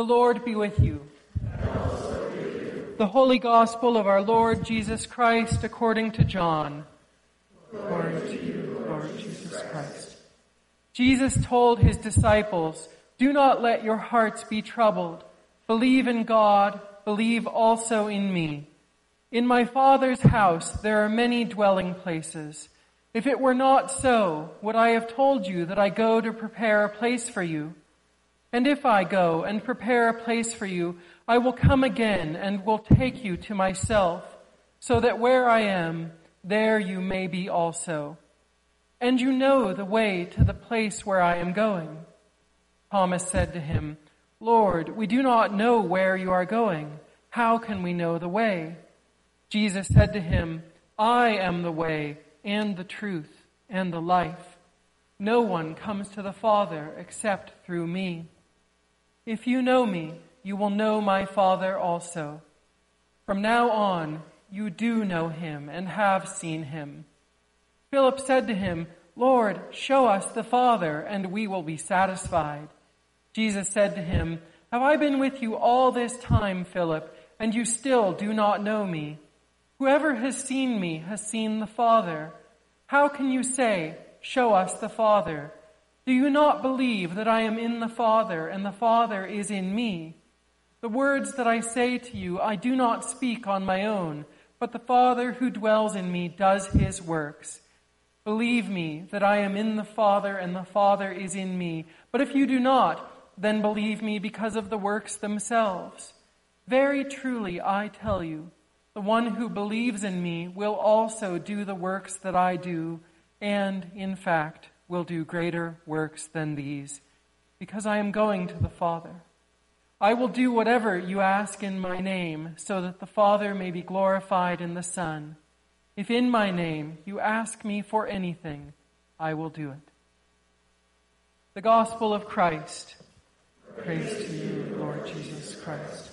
The Lord be with you. And also with you. The Holy Gospel of our Lord Jesus Christ according to John. Glory to you, Lord Jesus Christ. Jesus told his disciples, "Do not let your hearts be troubled. Believe in God, believe also in me. In my Father's house there are many dwelling places. If it were not so, would I have told you that I go to prepare a place for you? And if I go and prepare a place for you, I will come again and will take you to myself, so that where I am, there you may be also. And you know the way to the place where I am going." Thomas said to him, "Lord, we do not know where you are going. How can we know the way?" Jesus said to him, "I am the way and the truth and the life. No one comes to the Father except through me. If you know me, you will know my Father also. From now on, you do know him and have seen him." Philip said to him, "Lord, show us the Father, and we will be satisfied." Jesus said to him, "Have I been with you all this time, Philip, and you still do not know me? Whoever has seen me has seen the Father. How can you say, 'Show us the Father'? Do you not believe that I am in the Father, and the Father is in me? The words that I say to you, I do not speak on my own, but the Father who dwells in me does his works. Believe me that I am in the Father, and the Father is in me. But if you do not, then believe me because of the works themselves. Very truly, I tell you, the one who believes in me will also do the works that I do, and, in fact, will do greater works than these, because I am going to the Father. I will do whatever you ask in my name, so that the Father may be glorified in the Son. If in my name you ask me for anything, I will do it." The Gospel of Christ. Praise to you, Lord Jesus Christ.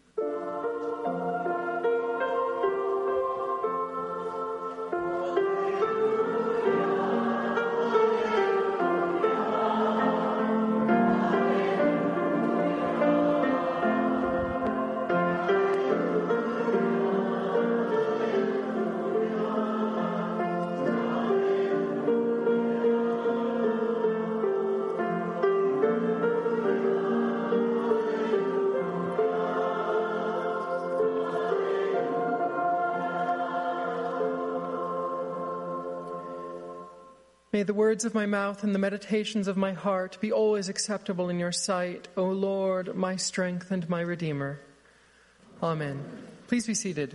May the words of my mouth and the meditations of my heart be always acceptable in your sight, O Lord, my strength and my Redeemer. Amen. Please be seated.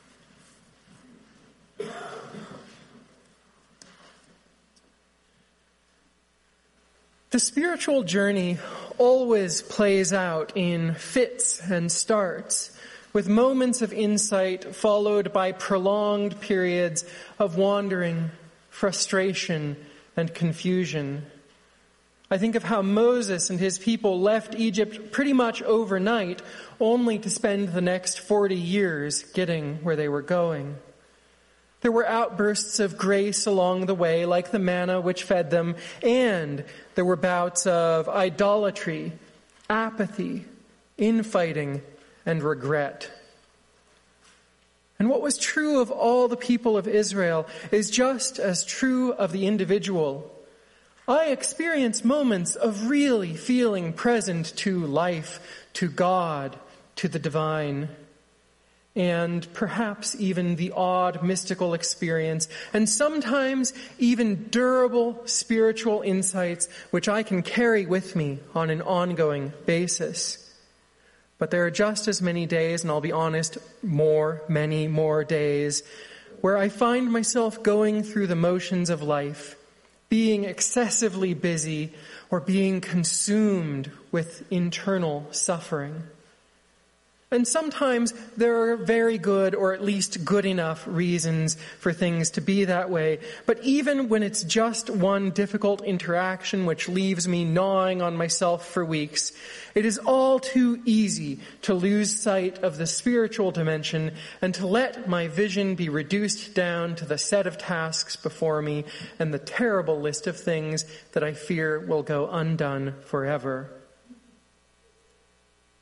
The spiritual journey always plays out in fits and starts, with moments of insight followed by prolonged periods of wandering, frustration, and confusion. I think of how Moses and his people left Egypt pretty much overnight, only to spend the next 40 years getting where they were going. There were outbursts of grace along the way, like the manna which fed them, and there were bouts of idolatry, apathy, infighting, and regret. And what was true of all the people of Israel is just as true of the individual. I experience moments of really feeling present to life, to God, to the divine, and perhaps even the odd mystical experience, and sometimes even durable spiritual insights which I can carry with me on an ongoing basis. But there are just as many days, and I'll be honest, many more days, where I find myself going through the motions of life, being excessively busy, or being consumed with internal suffering. And sometimes there are very good, or at least good enough, reasons for things to be that way. But even when it's just one difficult interaction which leaves me gnawing on myself for weeks, it is all too easy to lose sight of the spiritual dimension and to let my vision be reduced down to the set of tasks before me and the terrible list of things, things, that I fear will go undone forever.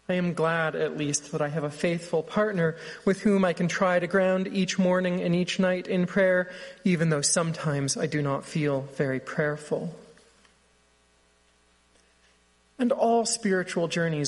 I am glad, at least, that I have a faithful partner with whom I can try to ground each morning and each night in prayer, even though sometimes I do not feel very prayerful. And all spiritual journeys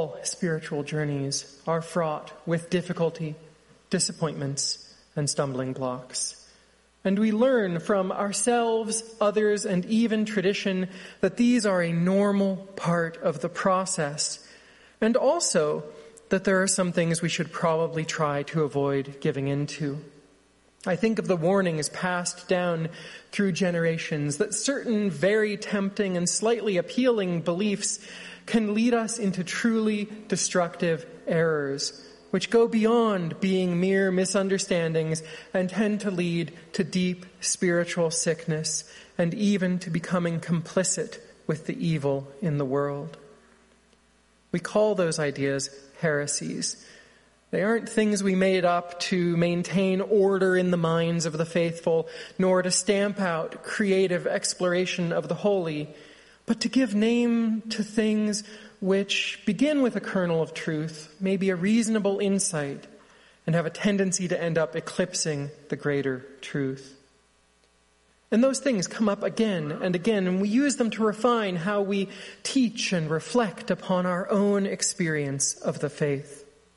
are fraught with difficulty, disappointments, and stumbling blocks. And we learn from ourselves, others, and even tradition that these are a normal part of the process. And also that there are some things we should probably try to avoid giving into. I think of the warnings passed down through generations that certain very tempting and slightly appealing beliefs can lead us into truly destructive errors, which go beyond being mere misunderstandings and tend to lead to deep spiritual sickness and even to becoming complicit with the evil in the world. We call those ideas heresies. They aren't things we made up to maintain order in the minds of the faithful, nor to stamp out creative exploration of the holy, but to give name to things which begin with a kernel of truth, maybe a reasonable insight, and have a tendency to end up eclipsing the greater truth. And those things come up again and again, and we use them to refine how we teach and reflect upon our own experience of the faith.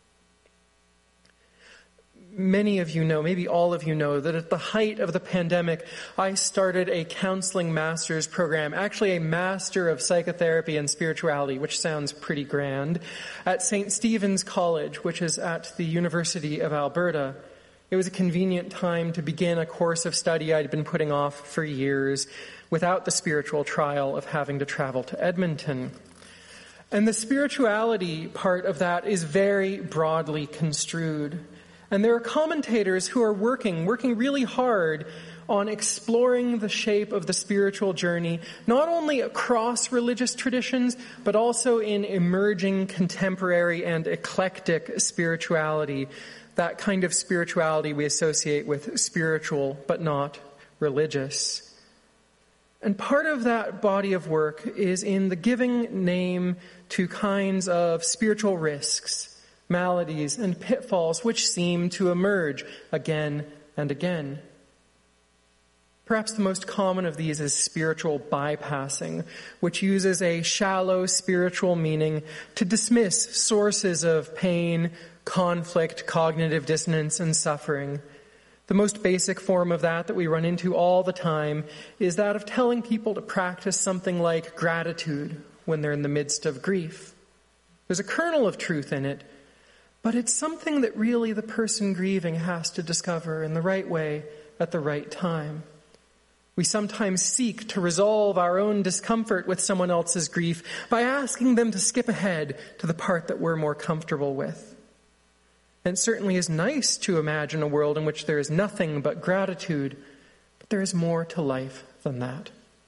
Many of you know, maybe all of you know, that at the height of the pandemic, I started a counseling master's program, actually a master of psychotherapy and spirituality, which sounds pretty grand, at St. Stephen's College, which is at the University of Alberta. It was a convenient time to begin a course of study I'd been putting off for years without the spiritual trial of having to travel to Edmonton. And the spirituality part of that is very broadly construed. And there are commentators who are working really hard on exploring the shape of the spiritual journey, not only across religious traditions, but also in emerging contemporary and eclectic spirituality, that kind of spirituality we associate with spiritual but not religious. And part of that body of work is in the giving name to kinds of spiritual risks, maladies, and pitfalls which seem to emerge again and again. Perhaps the most common of these is spiritual bypassing, which uses a shallow spiritual meaning to dismiss sources of pain, conflict, cognitive dissonance, and suffering. The most basic form of that we run into all the time is that of telling people to practice something like gratitude when they're in the midst of grief. There's a kernel of truth in it, but it's something that really the person grieving has to discover in the right way at the right time. We sometimes seek to resolve our own discomfort with someone else's grief by asking them to skip ahead to the part that we're more comfortable with. And it certainly is nice to imagine a world in which there is nothing but gratitude, but there is more to life than that.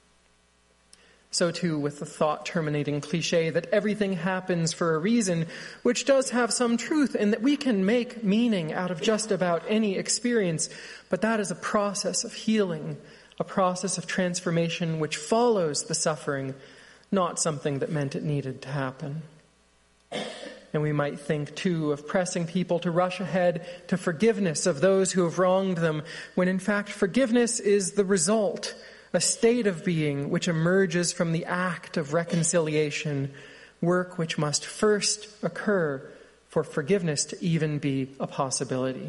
So too with the thought-terminating cliche that everything happens for a reason, which does have some truth in that we can make meaning out of just about any experience, but that is a process of healing, a process of transformation which follows the suffering, not something that meant it needed to happen. And we might think, too, of pressing people to rush ahead to forgiveness of those who have wronged them, when in fact forgiveness is the result, a state of being which emerges from the act of reconciliation, work which must first occur for forgiveness to even be a possibility.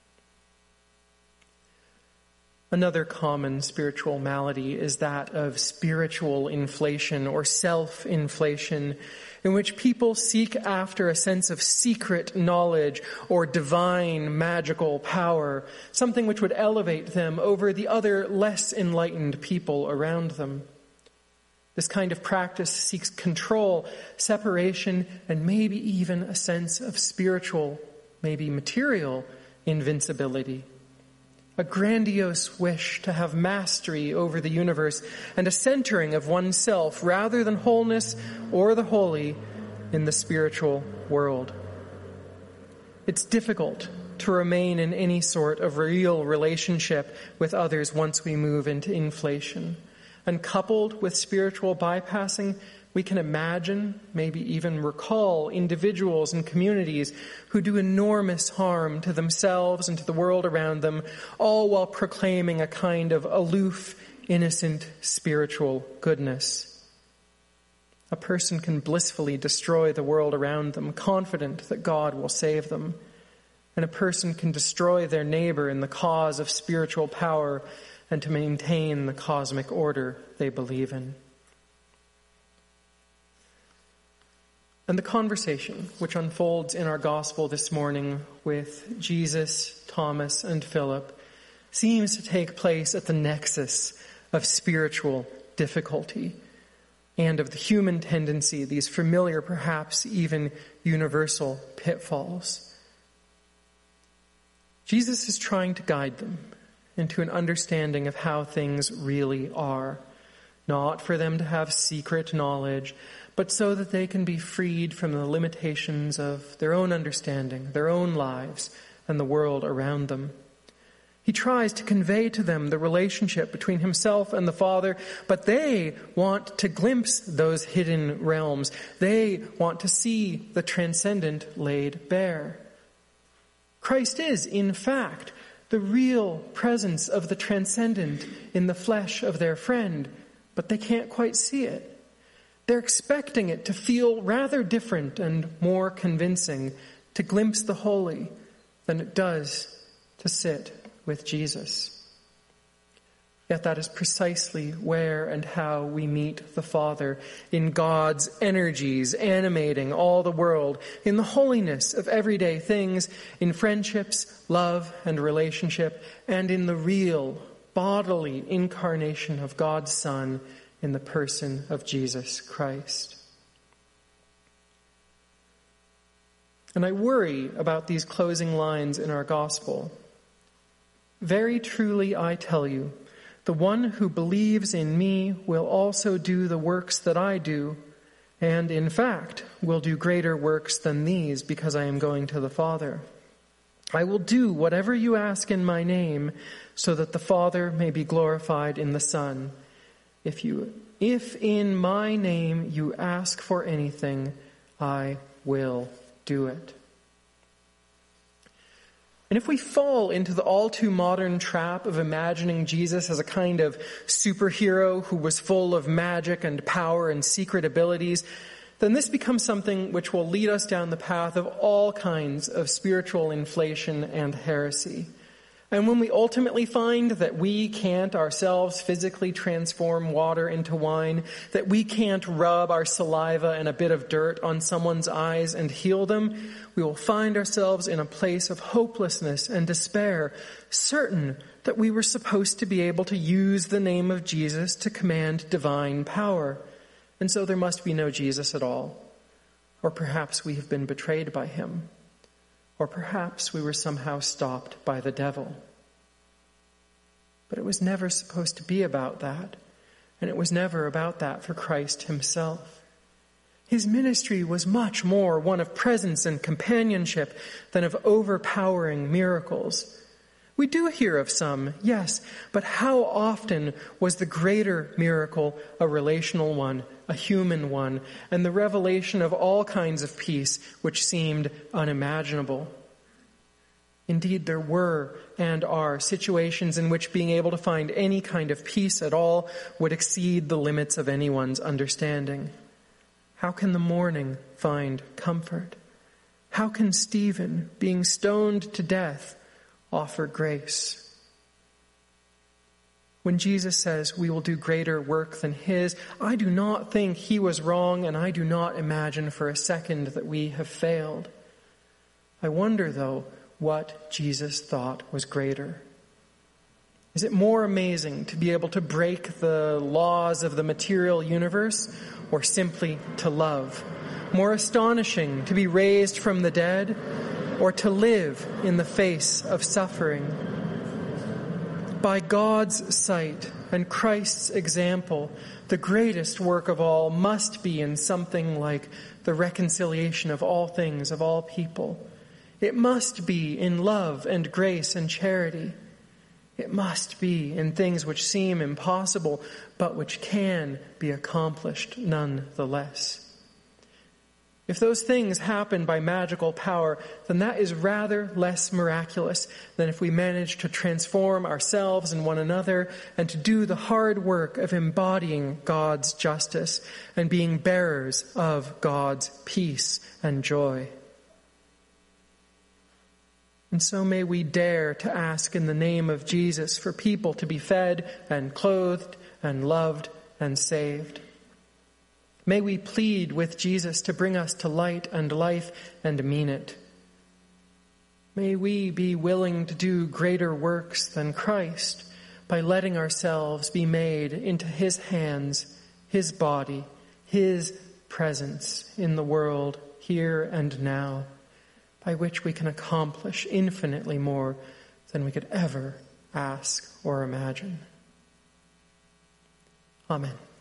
Another common spiritual malady is that of spiritual inflation or self-inflation, in which people seek after a sense of secret knowledge or divine magical power, something which would elevate them over the other less enlightened people around them. This kind of practice seeks control, separation, and maybe even a sense of spiritual, maybe material, invincibility. A grandiose wish to have mastery over the universe and a centering of oneself rather than wholeness or the holy in the spiritual world. It's difficult to remain in any sort of real relationship with others once we move into inflation. And coupled with spiritual bypassing, We can imagine, maybe even recall individuals and communities who do enormous harm to themselves and to the world around them, all while proclaiming a kind of aloof, innocent, spiritual goodness. A person can blissfully destroy the world around them, confident that God will save them. And a person can destroy their neighbor in the cause of spiritual power and to maintain the cosmic order they believe in. And the conversation which unfolds in our gospel this morning with Jesus, Thomas, and Philip seems to take place at the nexus of spiritual difficulty and of the human tendency, these familiar, perhaps even universal pitfalls. Jesus is trying to guide them into an understanding of how things really are, not for them to have secret knowledge, but so that they can be freed from the limitations of their own understanding, their own lives, and the world around them. He tries to convey to them the relationship between himself and the Father, but they want to glimpse those hidden realms. They want to see the transcendent laid bare. Christ is, in fact, the real presence of the transcendent in the flesh of their friend, but they can't quite see it. They're expecting it to feel rather different and more convincing to glimpse the holy than it does to sit with Jesus. Yet that is precisely where and how we meet the Father, in God's energies animating all the world, in the holiness of everyday things, in friendships, love, and relationship, and in the real, bodily incarnation of God's Son in the person of Jesus Christ. And I worry about these closing lines in our gospel. Very truly I tell you, the one who believes in me will also do the works that I do, and in fact will do greater works than these, because I am going to the Father. I will do whatever you ask in my name, so that the Father may be glorified in the Son. If in my name you ask for anything, I will do it. And if we fall into the all too modern trap of imagining Jesus as a kind of superhero who was full of magic and power and secret abilities, then this becomes something which will lead us down the path of all kinds of spiritual inflation and heresy. And when we ultimately find that we can't ourselves physically transform water into wine, that we can't rub our saliva and a bit of dirt on someone's eyes and heal them, we will find ourselves in a place of hopelessness and despair, certain that we were supposed to be able to use the name of Jesus to command divine power. And so there must be no Jesus at all. Or perhaps we have been betrayed by him. Or perhaps we were somehow stopped by the devil. But it was never supposed to be about that. And it was never about that for Christ himself. His ministry was much more one of presence and companionship than of overpowering miracles. We do hear of some, yes, but how often was the greater miracle a relational one, a human one, and the revelation of all kinds of peace which seemed unimaginable? Indeed, there were and are situations in which being able to find any kind of peace at all would exceed the limits of anyone's understanding. How can the mourning find comfort? How can Stephen, being stoned to death, offer grace? When Jesus says we will do greater work than his, I do not think he was wrong, and I do not imagine for a second that we have failed. I wonder, though, what Jesus thought was greater. Is it more amazing to be able to break the laws of the material universe, or simply to love? More astonishing to be raised from the dead, or to live in the face of suffering? By God's sight and Christ's example, the greatest work of all must be in something like the reconciliation of all things, of all people. It must be in love and grace and charity. It must be in things which seem impossible, but which can be accomplished nonetheless. If those things happen by magical power, then that is rather less miraculous than if we manage to transform ourselves and one another and to do the hard work of embodying God's justice and being bearers of God's peace and joy. And so may we dare to ask in the name of Jesus for people to be fed and clothed and loved and saved. May we plead with Jesus to bring us to light and life and mean it. May we be willing to do greater works than Christ by letting ourselves be made into his hands, his body, his presence in the world here and now, by which we can accomplish infinitely more than we could ever ask or imagine. Amen.